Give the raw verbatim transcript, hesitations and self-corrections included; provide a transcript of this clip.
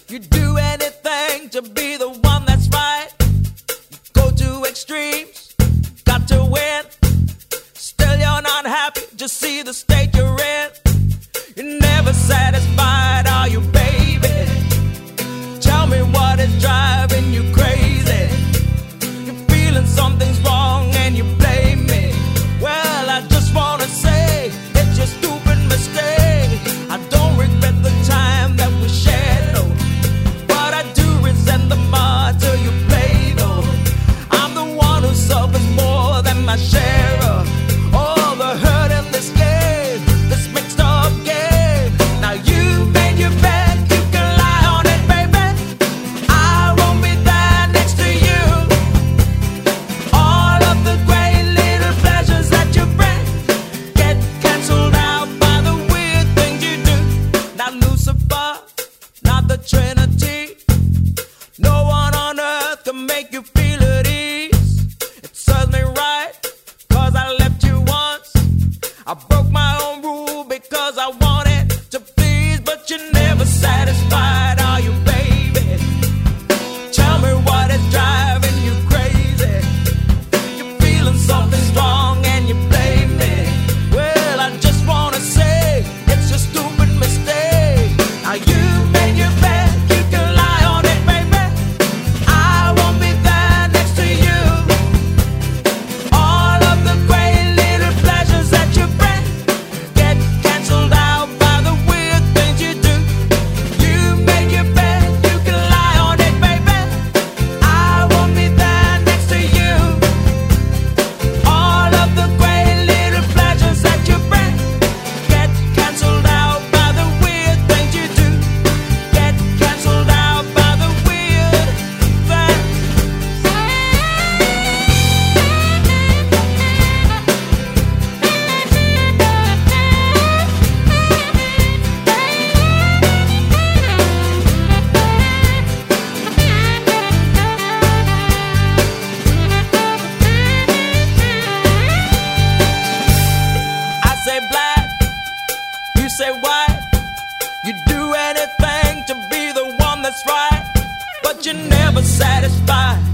You do anything to be the one that's right. Go to extremes, got to win. Still you're not happy, just see the state you're in. You're never satisfied, are you, baby? Tell me what is driving you crazy. You're feeling something's wrong and you blame me. Well, I just wanna say it's your stupid mistake. I don't regret the time that we shared, no, but I do resent the more till you play, though. I'm the one who suffers more than my share of all the hurt in this game, this mixed up game. Now you made your bed, you can lie on it, baby. I won't be there next to you. All of the great little pleasures that you bring get cancelled out by the weird things you do. Now Lucifer, not the Trinity. No one on earth can make you feel at ease. It serves me right, cause I left you once. I broke my own rule because I wanted to please, but you're never satisfied, are you, baby? Tell me what is driving you crazy. You're feeling something's wrong and you blame me. Well, I just wanna say it's a stupid mistake. Now you made your bed, you can lie on it, baby. I won't be there next to you. All of the great little pleasures that you bring get cancelled out by the weird things you do. You made your bed, you can lie on it, baby. I won't be there next to you. All of the great little pleasures that you bring get cancelled out by the weird things you do. Get cancelled out by the weird things. I say black, you say white. You do anything to be the one that's right, but you're never satisfied.